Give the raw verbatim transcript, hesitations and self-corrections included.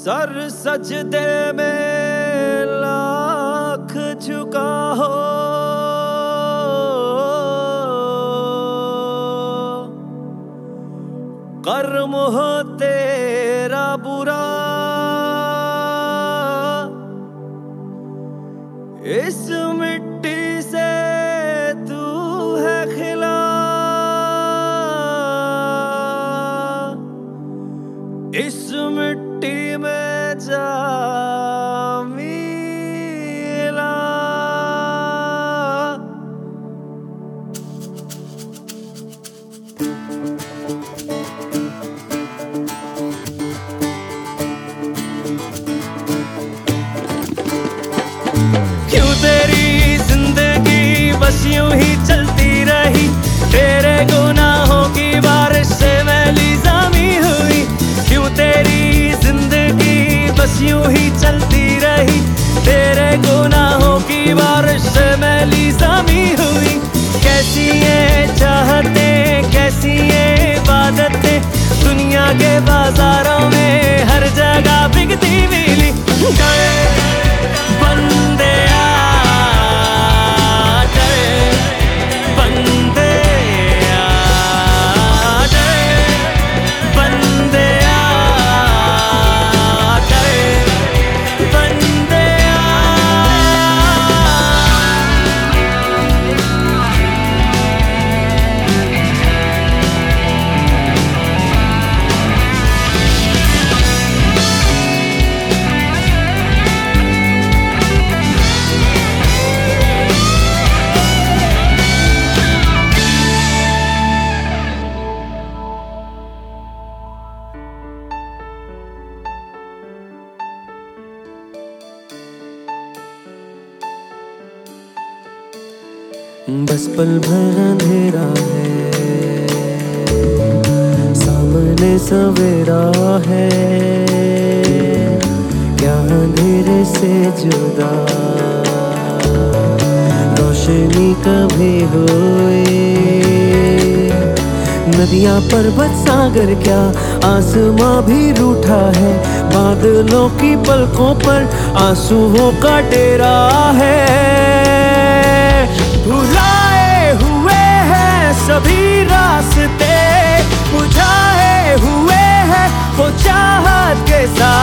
Sir सजदे में लाख झुका हो, कर्म हो तेरा बुरा, इस मिट्टी से तू है खिला, इस मिट्टी में जा मिला। क्यों तेरी जिंदगी बस यूं ही चलती रही, तेरे गुनाहों की बारिश से मैली ज़मी हुई। क्यों तेरी जिंदगी बस यूं ही चलती रही, तेरे गुनाहों की बारिश से मैली ज़मी हुई। कैसी ये चाहतें, कैसी ये इबादतें, दुनिया के बाजारों में हर जगह बिकती मिली। बंदे आ गए, बंदे आ गए, बंदे आ गए, बंदे बस पल भर अंधेरा है, सामने सवेरा है, क्या अंधेरे से जुदा रोशनी कभी हुई। नदियां पर्वत सागर क्या आसमां भी रूठा है, बादलों की पलकों पर आंसुओं का डेरा है। भुलाए हुए हैं सभी रास्ते, बुझाए हुए हैं वो चाहत के साथ।